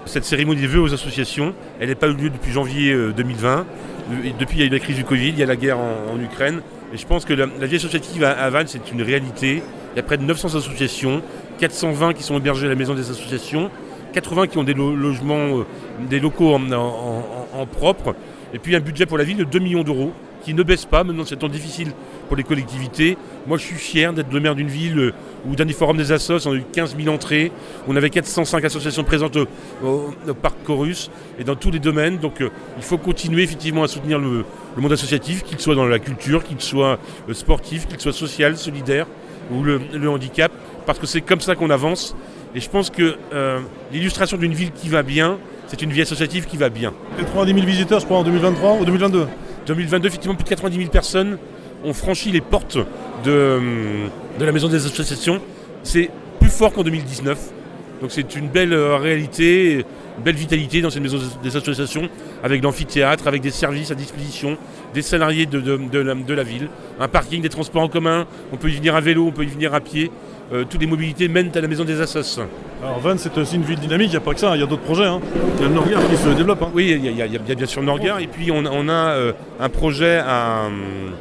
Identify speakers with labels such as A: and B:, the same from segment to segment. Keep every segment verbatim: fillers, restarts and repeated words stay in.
A: Cette cérémonie des vœux aux associations, elle n'a pas eu lieu depuis janvier deux mille vingt. Depuis, il y a eu la crise du Covid, il y a la guerre en, en Ukraine. Et je pense que la, la vie associative à, à Vannes, c'est une réalité. Il y a près de neuf cents associations, quatre cent vingt qui sont hébergées à la maison des associations, quatre-vingts qui ont des lo- logements, euh, des locaux en, en, en, en propre. Et puis un budget pour la ville de deux millions d'euros qui ne baisse pas, même dans ces temps difficiles pour les collectivités. Moi, je suis fier d'être le maire d'une ville où, dans des forums des assos, on a eu quinze mille entrées. On avait quatre cent cinq associations présentes au, au, au parc Chorus et dans tous les domaines. Donc, euh, il faut continuer effectivement à soutenir le, le monde associatif, qu'il soit dans la culture, qu'il soit euh, sportif, qu'il soit social, solidaire ou le, le handicap, parce que c'est comme ça qu'on avance. Et je pense que euh, l'illustration d'une ville qui va bien, c'est une vie associative qui va bien.
B: quatre-vingt-dix mille visiteurs, je crois, en deux mille vingt-trois ou deux mille vingt-deux.
A: deux mille vingt-deux, effectivement, plus de quatre-vingt-dix mille personnes ont franchi les portes de, de la maison des associations. C'est plus fort qu'en deux mille dix-neuf. Donc c'est une belle euh, réalité, une belle vitalité dans cette maison des associations, avec l'amphithéâtre, avec des services à disposition, des salariés de, de, de, la, de la ville, un parking, des transports en commun, on peut y venir à vélo, on peut y venir à pied. Euh, toutes les mobilités mènent à la maison des assos.
B: Alors Vannes, c'est aussi une ville dynamique, il n'y a pas que ça, il y a d'autres projets. Hein. Il y a le Norgard qui se développe. Hein.
A: Oui, il y, y, y a bien sûr Norgard, et puis on, on a euh, un projet à,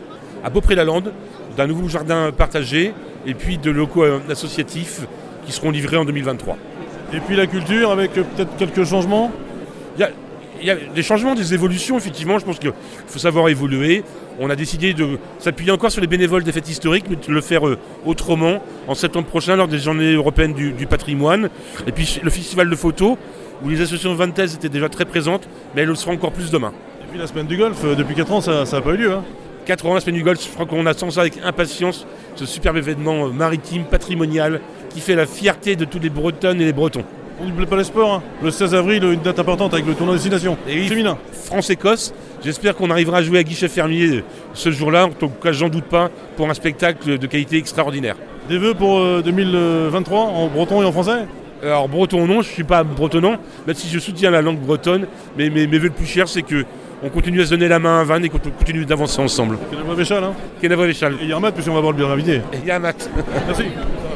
A: à Beaupré-la-Lande, d'un nouveau jardin partagé, et puis de locaux euh, associatifs qui seront livrés en deux mille vingt-trois.
B: Et puis la culture, avec euh, peut-être quelques changements.
A: Il y a, y a des changements, des évolutions, effectivement, je pense qu'il faut savoir évoluer. On a décidé de s'appuyer encore sur les bénévoles des fêtes historiques, mais de le faire euh, autrement en septembre prochain lors des journées européennes du, du patrimoine. Et puis le festival de photos, où les associations vannaises étaient déjà très présentes, mais elles le seront encore plus demain.
B: Et puis la semaine du golf, euh, depuis quatre ans, ça n'a pas eu lieu. Hein.
A: quatre ans, la semaine du golf, je crois qu'on attend ça avec impatience, ce superbe événement euh, maritime, patrimonial, qui fait la fierté de tous les Bretonnes et les Bretons.
B: On n'oublie pas les sports, hein. Le seize avril, une date importante avec le tournoi Destination
A: oui,
B: féminin.
A: France-Écosse, j'espère qu'on arrivera à jouer à guichet fermier ce jour-là, en tout cas j'en doute pas, pour un spectacle de qualité extraordinaire.
B: Des vœux pour euh, deux mille vingt-trois en breton et en français?
A: Alors breton non, je ne suis pas bretonnant, même si je soutiens la langue bretonne, mais mes, mes vœux le plus cher c'est qu'on continue à se donner la main à Vannes et qu'on continue d'avancer ensemble.
B: Kenavo Véchal, hein.
A: Kenavo Véchal.
B: Et Yermat, puisqu'on va voir le bien invité.
A: Et Yermat.
B: Merci.